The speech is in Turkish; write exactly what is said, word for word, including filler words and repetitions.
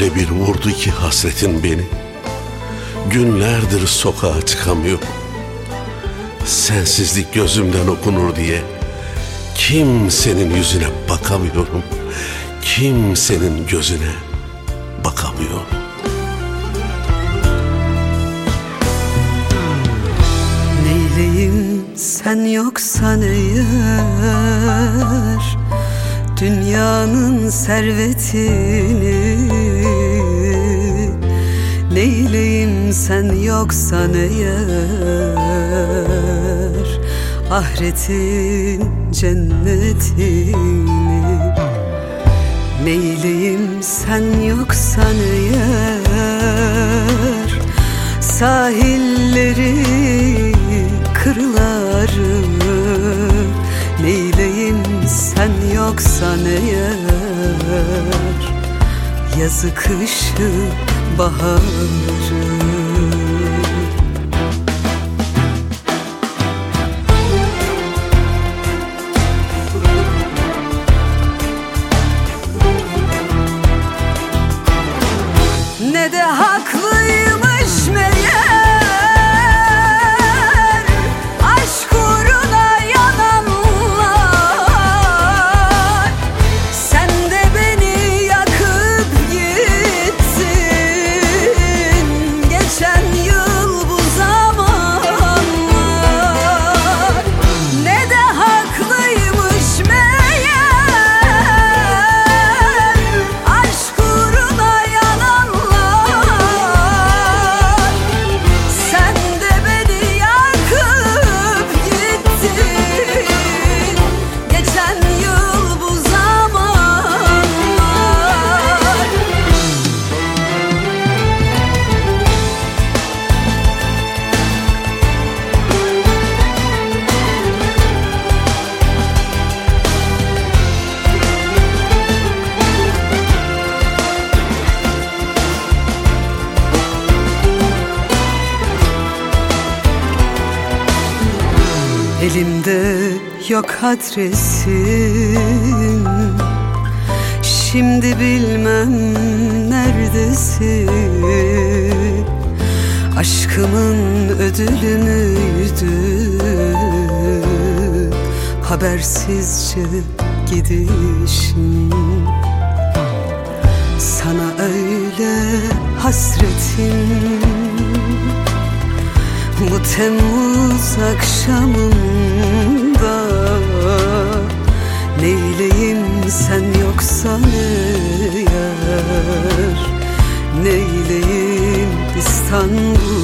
Öyle bir vurdu ki hasretin beni, günlerdir sokağa çıkamıyorum. Sensizlik gözümden okunur diye kimsenin yüzüne bakamıyorum. Kimsenin gözüne bakamıyorum. Neyleyim sen yoksan eğer dünyanın servetini, neyleyim sen yoksan eğer ahiretin cennetini, neyleyim sen yoksan eğer sahilleri kırları, neyleyim sen yoksan eğer yazı kışı baharı. Ne de haklıymış meğer aşk uğruna yananlar. Sen de beni yakıp gittin geçen yıl bu zamanlar. Ne de haklıymış meğer aşk uğruna yananlar. Sen de beni yakıp gittin geçen yıl bu zamanlar. Elimde yok adresin, şimdi bilmem neredesin. Aşkımın ödülü müydü habersizce gidişin? Sana öyle hasretim bu Temmuz akşamında, neyleyim sen yoksan eğer, neyleyim İstanbul